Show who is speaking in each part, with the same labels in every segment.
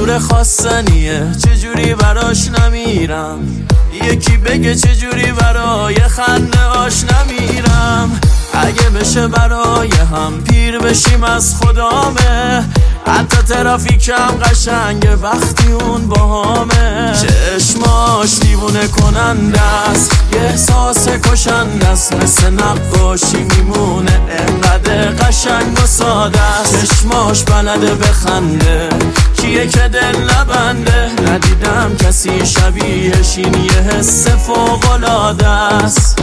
Speaker 1: نور خواستنیه، چجوری براش نمیرم. یکی بگه چجوری برای خنده آش نمیرم. اگه بشه برای هم پیر بشیم از خدامه. حتی ترافیکم قشنگه وقتی اون باهامه. چشماش دیوونه کننده است، یه احساس کشنده است، مثل نقاشی میمونه انقدر قشنگ و ساده است. چشماش بلده بخنده، کیه که دل نبنده. ندیدم کسی شبیهش، این یه حس فوق‌العاده است.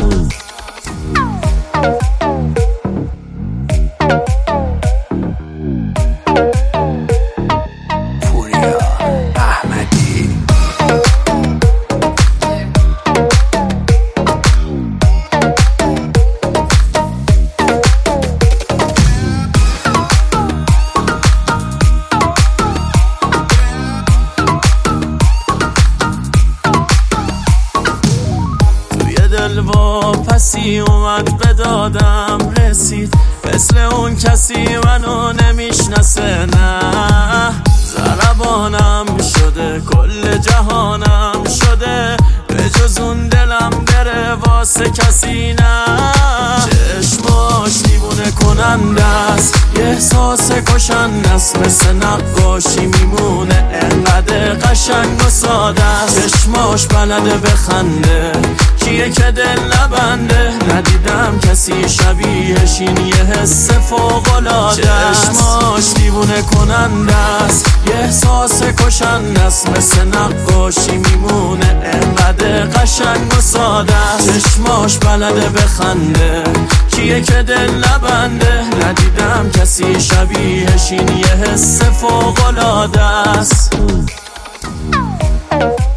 Speaker 1: پسی اومد به دادم رسید، مثل اون کسی منو نمیشناسه. نه ضربانم شده، کل جهانم شده، به جز اون دلم بره واسه کسی نه. چشماش دیوونه کننده است، یه احساس کشنده است، مثل نقاشی میمونه انقدر قشنگ و ساده است. چشماش بلده بخنده، کیه که دل نبنده. ندیدم کسی شبیهش، این یه حس فوق‌العاده است. چشماش دیوونه کننده است، یه احساس کشنده است، مثل نقاشی میمونه انقدر قشنگ و ساده است. چشماش بلده بخنده، کیه که دل نبنده. ندیدم کسی شبیهش، این یه حس فوق‌العاده است.